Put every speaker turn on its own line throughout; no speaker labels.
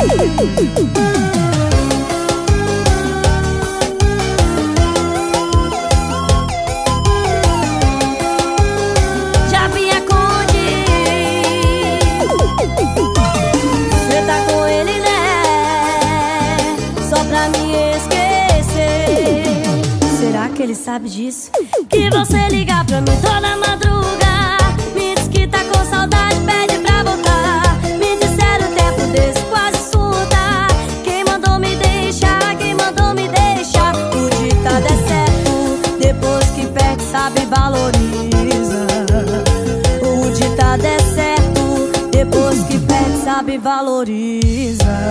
Já vim acondir. Cê tá com ele, né? Só pra me esquecer. Será que ele sabe disso? Que você liga pra mim toda madruga, me diz que tá com saudade, pede pra voltar. Me disseram o tempo desse quase surda. Quem mandou me deixar? Quem mandou me deixar? O ditado é certo, depois que perde sabe valoriza. O ditado é certo, depois que perde sabe valoriza.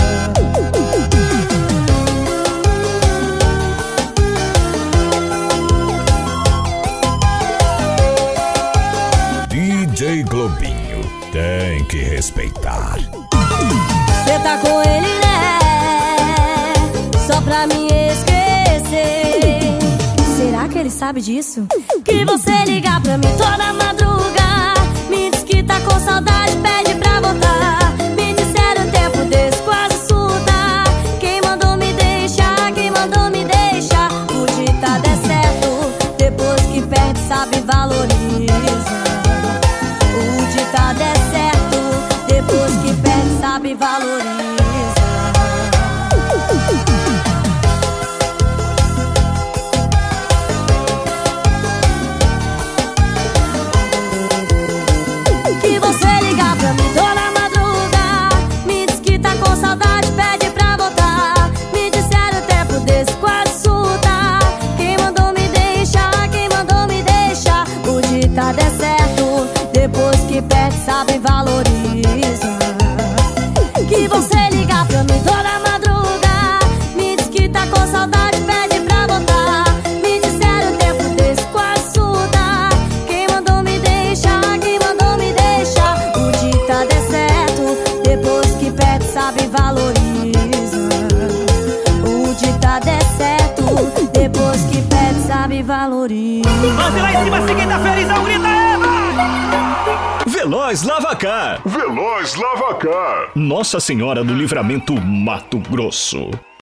DJ Globinho tem que respeitar.
Cê tá com ele, né? Só pra me esquecer. Será que ele sabe disso? Que você liga pra mim toda madruga, me diz que tá com saudade, pede pra voltar. Me disseram o tempo desse quase surda. Quem mandou me deixar? Quem mandou me deixar? O ditado é certo, depois que perde sabe valoriza. O ditado é certo, depois que perde sabe valoriza. Que você liga pra mim toda madruga, me diz que tá com saudade, pede pra voltar. Me disseram o tempo desse quase surda. Quem mandou me deixar? Quem mandou me deixar? O ditado é certo, depois que perde sabe valoriza. Que você liga pra mim toda madruga, me diz que tá com saudade, pede pra voltar. Me disseram o tempo desse quase surda. Quem mandou me deixar? Quem mandou me deixar? O ditado é certo, depois que perde sabe valoriza. O ditado é certo, depois que perde sabe valoriza.
Vamos lá em cima, se quem tá felizão, grita Eva!
Veloz Lavacar.
Veloz Lavacar.
Nossa Senhora do Livramento, Mato Grosso.